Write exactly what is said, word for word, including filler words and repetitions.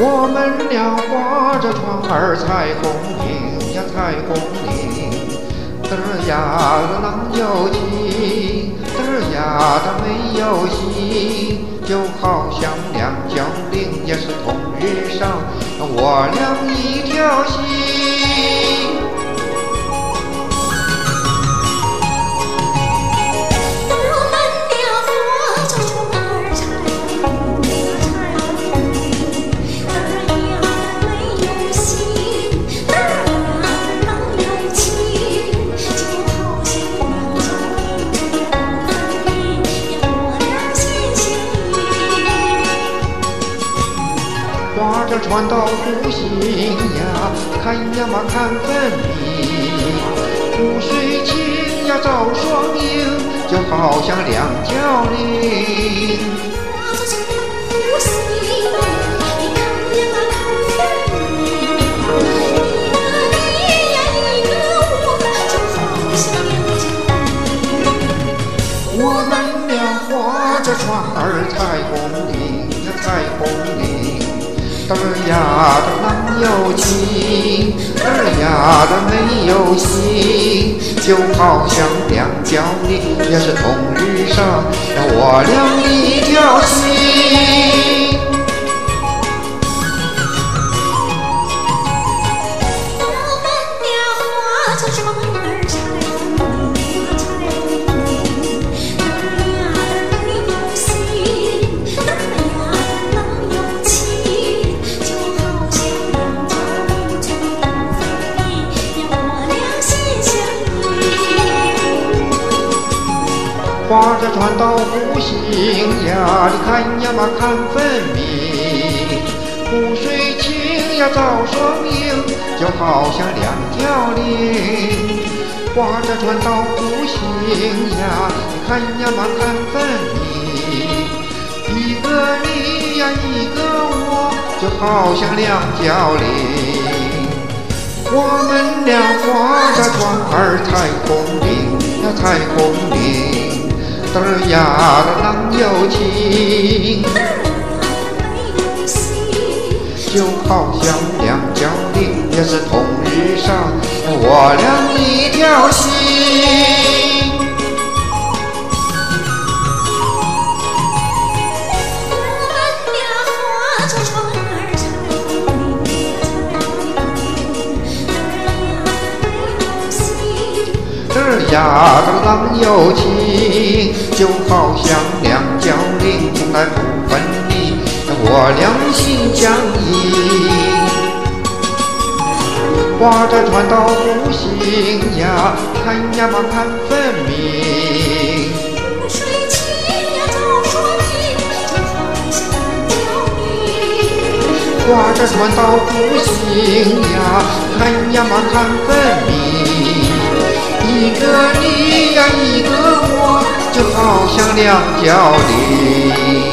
我们俩划着船儿采功名呀采功名，嘚儿呀的郎有情，嘚儿呀的没有心，就好像两角菱也是同日上，我俩一条心。划着船到湖心呀，看呀嘛看分明，湖水清呀照双影，就好像两角菱。 划着船到湖心呀，你看呀嘛看分明，一个你呀一个我，就好像两角菱。 我们俩划着船儿采功名呀采功名，嘚儿呀的郎有情，嘚儿呀的没有心，就好像两角菱也是同日上，我俩一条心。 我们俩划着船儿采功名呀采功名，嘚儿呀的没有心，嘚儿呀的郎有情，就好像两角菱这不分离，让我俩心相依。 划着船到湖心呀，你看呀嘛看分明，湖水清呀照双影，就好像两角菱。划着船到湖心呀，你看呀嘛看分明，一个你呀一个我，就好像两角菱。我们俩划着船儿采功名呀采功名，嘚儿呀的郎有情， 嘚儿呀的没有心， 就好像两角菱也是同日上，我俩一条心。 我们俩划着船儿采功名呀采功名，嘚儿呀的没有心， 嘚儿呀的郎有情，就好像两角菱从来不分离，我俩心相依。划着船到湖心呀，看呀嘛看分明， 湖水清呀照双影，就好像两角菱。 划着船到湖心呀，看呀嘛看分明，一个你呀一个我，就好像两角菱。